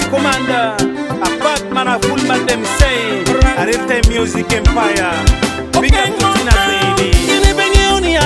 Commander, a Batman, a full man, them say, a real music empire. Big up to Tina Baby. Inebenioni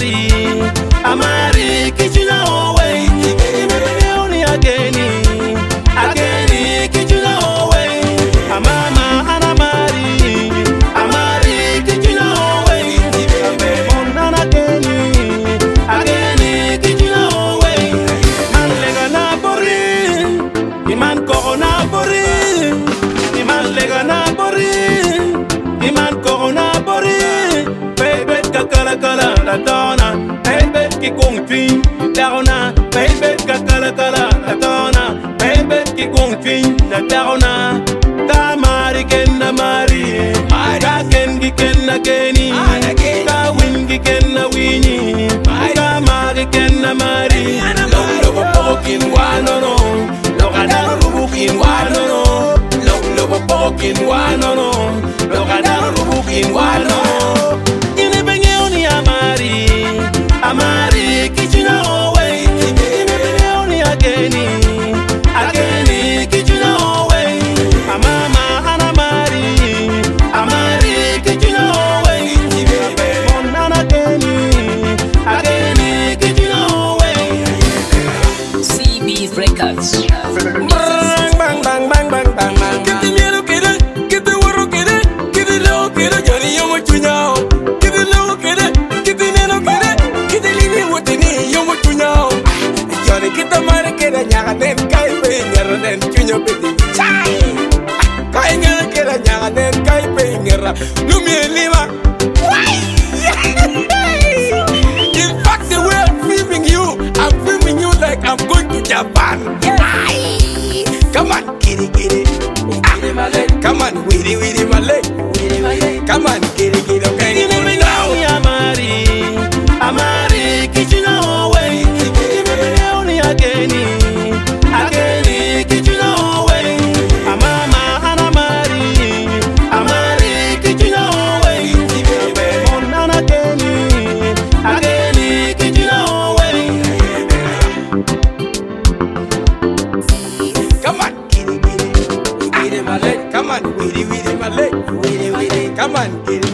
Amari, Kichuna away. Inebenioni ageni, Kichuna away. Amama and Amari, Kichuna away. Amon ageni, Kichuna away. Man lega na borin, Iman corona borin, Iman lega na borin, Iman corona borin. Baby kakala kala la dona, baby ki kung twin, darona, baby kakala kala la dona, baby ki kung twin, la darona. Kamari kenna mari, kakengi kenna keni, kawingi kenna wini, kamari kenna mari. Lobo pokin wanono, lokada rubukin wanono, lobo pokin wanono, lokada rubukin wanono. Amari, Kichuna away. Inebenioni ageni, Kichuna away. Amama and Amari, Kichuna away. On and ageni, Kichuna away. CB's Records. Bang, bang, bang, bang, bang, bang, bang. Get the middle, get it, get the water, get it, get it low, get it, Johnny, you want to know. Get it low, get it, get the nano, get it. Johnny kita mare kera nyaga nen kai pe ngera nen kunyo peti chai kai ngera kera nyaga nen kai pe ngera lumi lima in fact the way I'm filming you like I'm going to Japan. Come on kitty come on witty my leg come on kitty okay Amari Kichuna away. Ageni, Kichuna away. Amama and Amari, Kichuna away. On and ageni, Kichuna away. Come on, kitty, my leg. Come on, witty my leg. Come on, kitty.